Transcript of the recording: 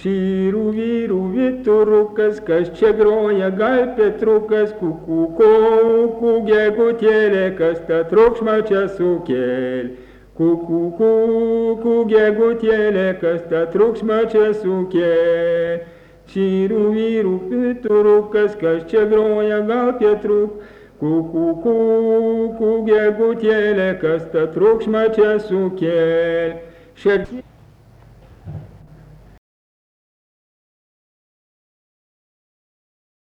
Și ruviruviturukas, kas čia groja, gal Petrukas, ku gegutėlė, kas tą triukšmą čia sukėlė. Ku gegutėlė, kas tą triukšmą čia sukėlė. Čia ruviruviturukas, kas čia groja, gal Petruk. Ku gegutėlė, kas tą triukšmą čia sukėlė.